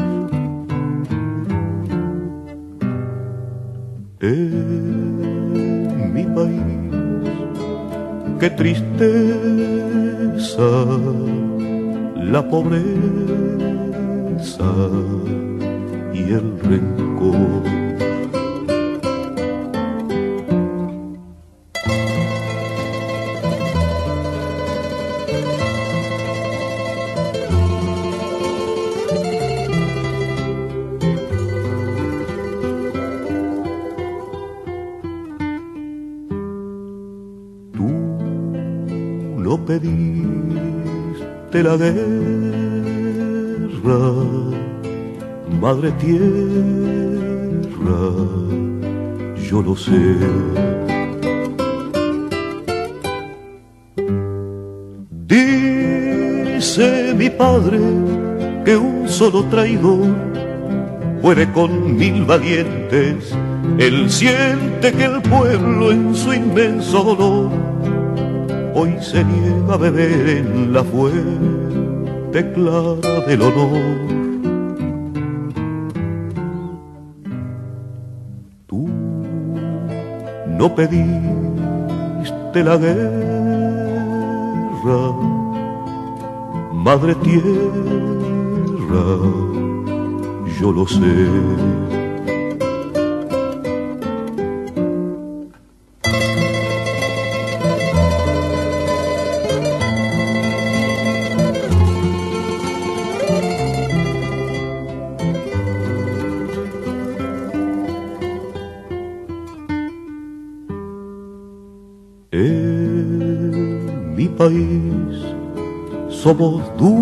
En mi país, qué tristeza, la pobreza y el rencor. Pediste la guerra, madre tierra, yo lo sé. Dice mi padre que un solo traidor puede con 1000 valientes. Él siente que el pueblo en su inmenso dolor hoy se niega a beber en la fuente clara del honor. Tú no pediste la guerra, madre tierra, yo lo sé. En mi país somos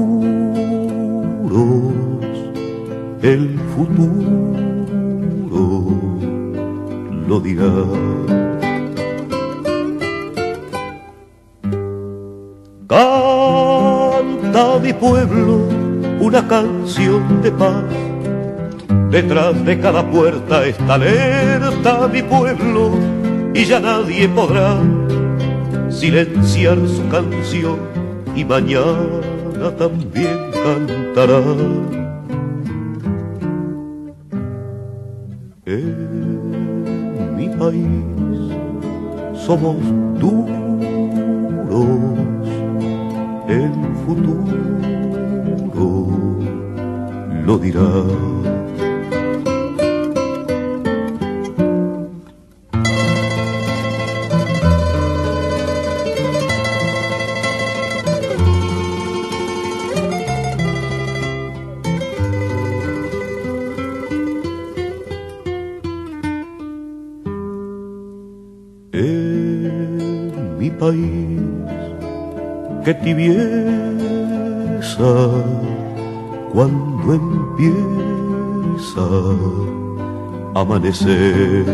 duros, el futuro lo dirá. Canta mi pueblo una canción de paz. Detrás de cada puerta está alerta mi pueblo, y ya nadie podrá silenciar su canción, y mañana también cantará. En mi país somos duros, el futuro lo dirá. En mi país, qué tibieza cuando empieza a amanecer.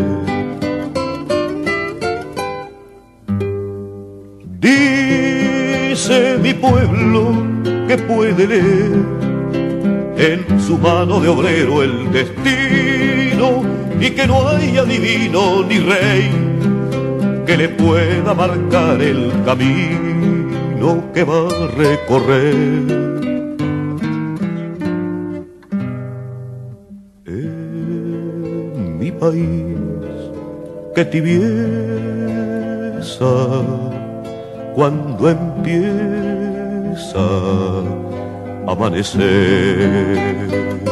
Dice mi pueblo que puede leer en su mano de obrero el destino, y que no hay adivino ni rey que le pueda marcar el camino que va a recorrer. En mi país, qué tibieza cuando empieza a amanecer.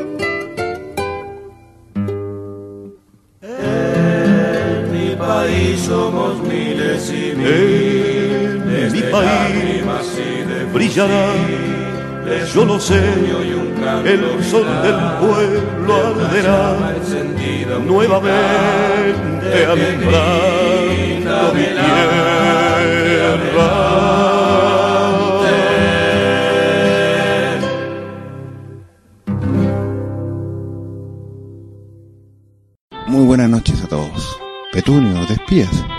En mi país somos miles y miles, En mi de país lágrimas y de brillará, fusiles, yo lo sé, y un canto el sol del pueblo de una arderá llama encendida, nuevamente alumbrando mi tierra. Muy buenas noches a todos. Petunio, ¿te despías?